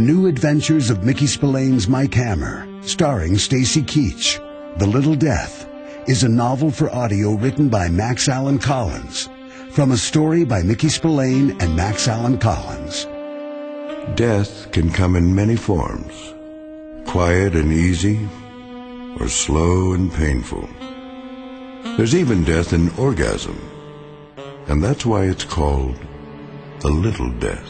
New Adventures of Mickey Spillane's Mike Hammer, starring Stacy Keach. The Little Death is a novel for audio written by Max Allan Collins, from a story by Mickey Spillane and Max Allan Collins. Death can come in many forms, quiet and easy, or slow and painful. There's even death in orgasm, and that's why it's called the Little Death.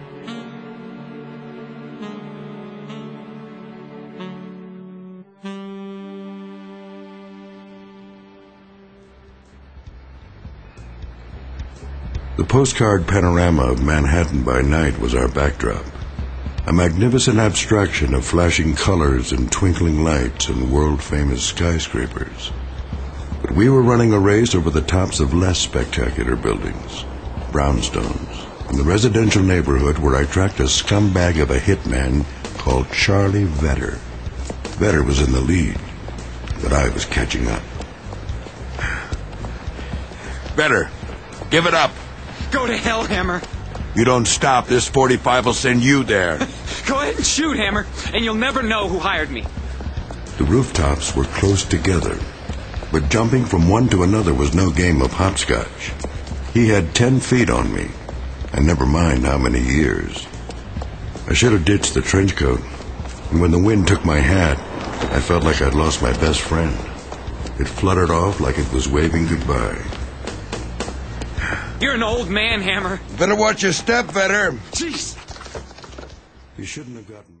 The postcard panorama of Manhattan by night was our backdrop, a magnificent abstraction of flashing colors and twinkling lights and world-famous skyscrapers. But we were running a race over the tops of less spectacular buildings, brownstones, in the residential neighborhood where I tracked a scumbag of a hitman called Charlie Vetter. Vetter was in the lead, but I was catching up. Vetter, give it up! Go to hell, Hammer! You don't stop, this 45 will send you there. Go ahead and shoot, Hammer, and you'll never know who hired me. The rooftops were close together, but jumping from one to another was no game of hopscotch. He had 10 feet on me, and never mind how many years. I should have ditched the trench coat, and when the wind took my hat, I felt like I'd lost my best friend. It fluttered off like it was waving goodbye. You're an old man, Hammer. Better watch your step, Vetter. Jeez. You shouldn't have gotten...